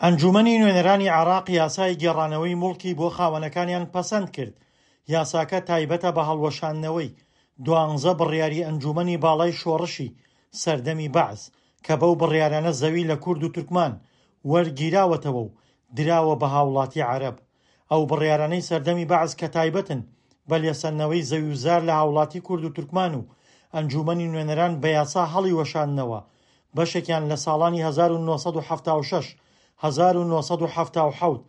ئەنجومەنی نوێنەرانی عێراق یاسای گێڕانەوەی موڵکی بۆ خاوەنەکانیان پەسەند کرد. یاساکە تایبەتە بە هەڵوەشاندنەوەی 12 بڕیاری ئەنجومەنی باڵای شۆڕشی سەردەمی بەعز کە بەو بڕیارانە زەوی لە کورد و تورکمان وەرگیراوەتەوە و دراوە بە هاوڵاتی عەرەب. ئەو بڕیارانەی سەردەمی بەعز کە تایبەتن بە لێسەندنەوەی زەوی و زار لە هاوڵاتی کورد و تورکمان و ئەنجومەنی نوێنەران بە یاسا هەڵی وەشاندنەوە. بەشێکیان لە ساڵانی 1976 1977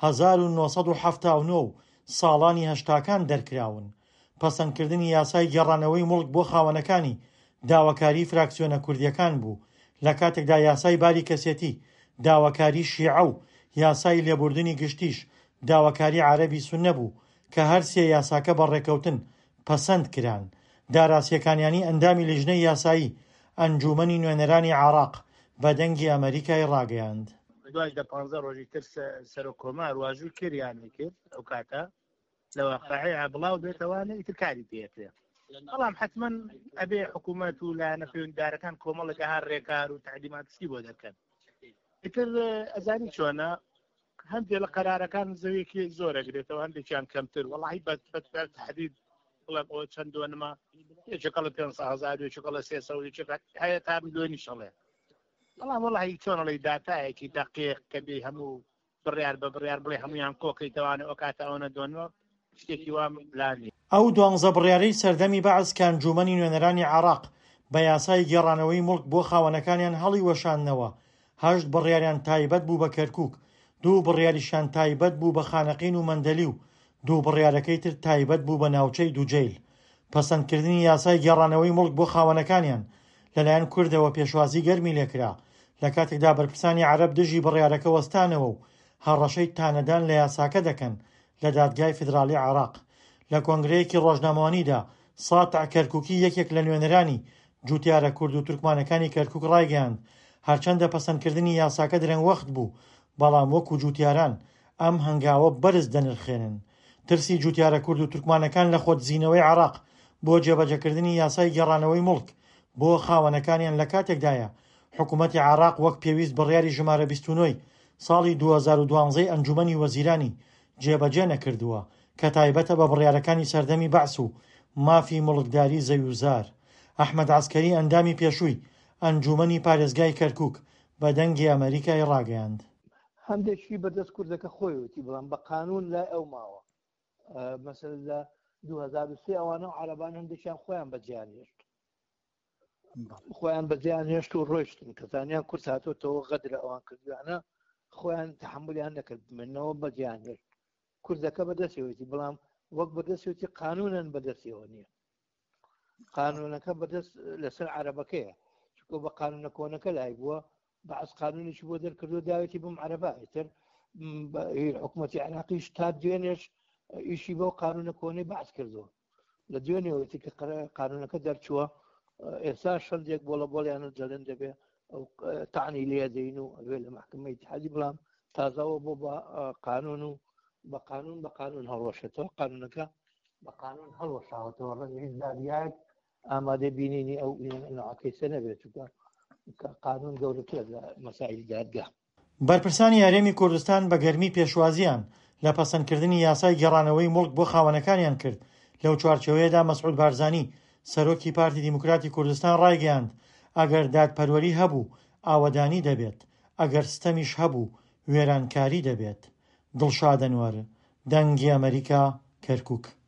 1979 و ساڵانی هەشتاکان دەرکراون. پەسەندکردنی یاسای گێڕانەوەی موڵک بۆ خاوەنەکانی داواکاری فراکسیۆنە کوردیەکان بوو لە کاتێکدا یاسای باری کەسێتی، داواکاری شیعە و یاسای لێبوردنی گشتیش داواکاری عەرەبی سوننە بوو کە هەر سێ یاساکە بە ڕێکەوتن پەسەند کران. داراسیەکانیانی ئەندامی لیژنەی یاسایی ئەنجومەنی نوێنەرانی عێراق بە دەنگی ئەمریکای ڕاگەیاند. دوای 15 ڕۆژی تر سەرۆکۆمار واژووی کردیانێ کرد ئەو کاتە لە واقعەیە بڵاو بێتەوانە ئیتر کاری پێێتێ. بەڵام حتمما ئەبێ حکوومەت و لایەنە خوێنددارەکان کۆمەڵێک هەر ڕێکار و تعلیماتستی بۆ دەکەن. ئیتر ئەزانی چۆنە هەندێک لە قەرارەکان زەویەکی زۆرەگرێتەوە، هەندێکیان کەمتر وەڵاهی بە تحدید بڵێم ئەوە چەند دووەنمە یەکێکە لە 500,000 یەکێکە لە 300 یەکێک هەیە تا میلیۆنی شەڵێ. بەڵام وەڵاهی چۆنەڵی داتایەکی دەقیق کە بێ هەموو بڕیار بە بڕیار بڵێ هەمویان کۆکەیتەوانە ئەو کاتەوەنە دوێنەوە شتێکی وام لانی. ئەو 12 بڕیارەی سەردەمی بەعز کە ئەنجومەنی نوێنەرانی عێراق بە یاسای گێڕانەوەی موڵک بۆ خاوەنەکانیان هەڵی وەشاندنەوە، 8 بڕیاریان تایبەت بوو بە کەرکووک، 2 بڕیاریشان تایبەت بوو بە خانەقین و مەندەلی و 2 بڕیارەکەی تر تایبەت بوو بە ناوچەی دووجەیل. پەسەندکردنی یاسای گێڕانەوەی موڵک بۆ خاوەنەکانیان لەلایەن کوردەوە پێشوازی گەرمی لێکرا لە کاتێکدا بەرپرسانی عەرەب دژی بڕیارەکە وەستانەوە و هەڕەشەی تانەدان لە یاساکە دەکەن لە دادگای فیدراڵی عێراق. لە کۆنگرەیەکی ڕۆژنامەوانیدا ساتع کەرکووکی یەکێک لە نوێنەرانی جوتیارە کورد و تورکمانەکانی کەرکووک ڕایگەیاند هەرچەندە پەسەندکردنی یاساکە درەنگوەخت بوو، بەڵام وەکو جوتیاران ئەم هەنگاوە بەرز دەنرخێنن. ترسی جوتیارە کورد و تورکمانەکان لە خۆتزیینەوەی عێراق بۆ جێبەجەکردنی یاسای گێڕانەوەی موڵک بۆ خاوەنەکانیان لە کاتێکدایە حکوومەتی عێراق وەک پێویست بڕیاری ژمارە 29 ساڵی 2012 ئەنجومەنی وەزیرانی جێبەجێ نەکردووە کە تایبەتە بە بڕیارەکانی سەردەمی بەعس و مافی مڵکداری زەوی و زار. ئەحمەد عەسکەری ئەندامی پێشووی ئەنجومەنی پارێزگای کەرکووک بە دەنگی ئەمریکای ڕاگەیاند. هەندێکی بەدەست کوردەکە خۆیوتی بڵام بە قانون لای ئەو ماوە مەسەلا لە 2003 ئەوانە عەرەبان هەندێکیان خۆیان بەجیانهێشت هێشت و ڕۆیشتن کە زانیان کورس هاتۆتەوە غەدرە ئەوان کردوانە خۆیان تەحملیان نەکرد منەوە بەجیانهێشت. کوردەکە بەدەستێوەتی بەڵام وەک بەدەستێوتی قانونەن بەدەستێەوە نییە. قانونەکە بەدەست لەسەر عەرەبەکەیە چکۆ بە قانونە کۆنەکە لای بووە بەعس قانونیشی بۆ دەرکردو داوێتی بم عەرەبا ئیتر حکوومەتی عێراقیش تا دوێنێش ئیشی بۆ قانونە کۆنەی بەعس کردەوە. لە دوێنێوەتی کە قانونەکە دەرچووە ئێستا شەندێک بۆڵیانە جەلەن دەبێ ئەو تاعنی لێ دەین و ئەوێ لە محکمەی اتحادی بڵام تازەوە بۆ بە قانون و بە قانون هەڵوەشێتەوە قانونەکە بە قانون هەڵوەشاوەتەوە ڕەنگی دادیایەک ئامادە بینینی ئەو نەعاکەی سە نەبێت کە قانون گەورەترە لە مەسائیل دادگا. بەرپرسانی هەرێمی کوردستان بە گەرمی پێشوازیان لە پەسەندکردنی یاسای گێڕانەوەی موڵک بۆ خاوەنەکانیان کرد. لەو چوارچێوەیەدا مەسعود بارزانی سەرۆکی پارتی دیموکراتی کوردستان ڕایگەیاند ئەگەر دادپەروەری هەبوو ئاوەدانی دەبێت، ئەگەر ستەمیش هەبوو وێرانکاری دەبێت. دڵشاد ئەنوەر، دەنگی ئەمریکا، کەرکووک.